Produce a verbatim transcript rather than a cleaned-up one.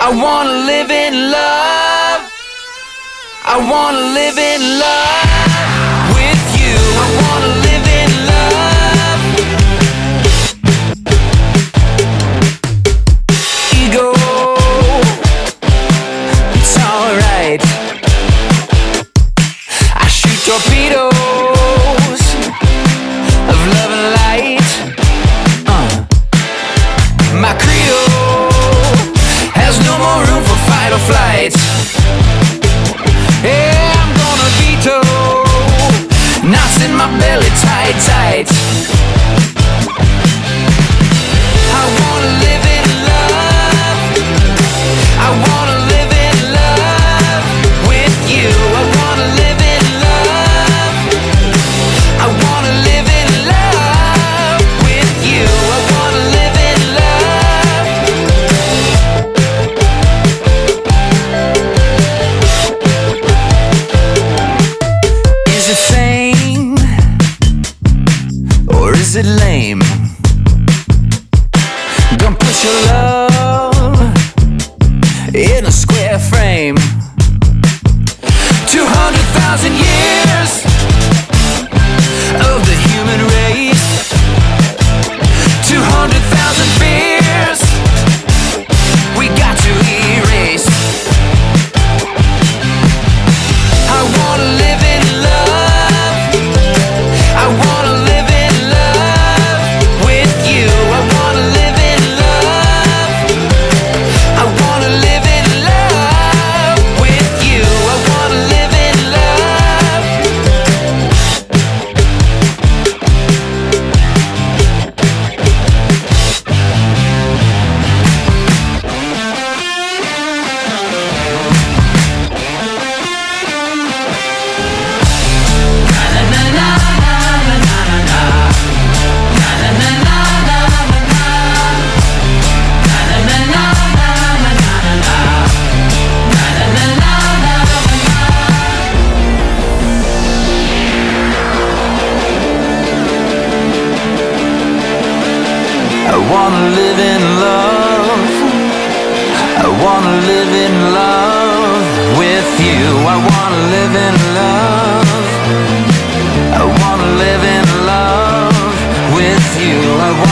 I wanna live in love. I wanna live in love with you. I wanna live in love. Ego, it's alright. I shoot torpedoes of love and light. uh. My credo has no more room for fight or flight. Yeah, I'm gonna veto knots in my belly tight, tight. I wanna live in love. I wanna live in love with you. I wanna live in love. I wanna live in love with you. I wanna live in love. Is it fame or is it lame? Don't put your love in a square frame. Two hundred thousand years of the human race. Two hundred thousand fears we got to erase. I wanna live in love. I wanna live in love with you. I wanna live in love. I wanna live in love with you. I wanna live in love. I wanna live in love. I wanna live in love with you. I wanna live in love. I wanna live in love with you. I wanna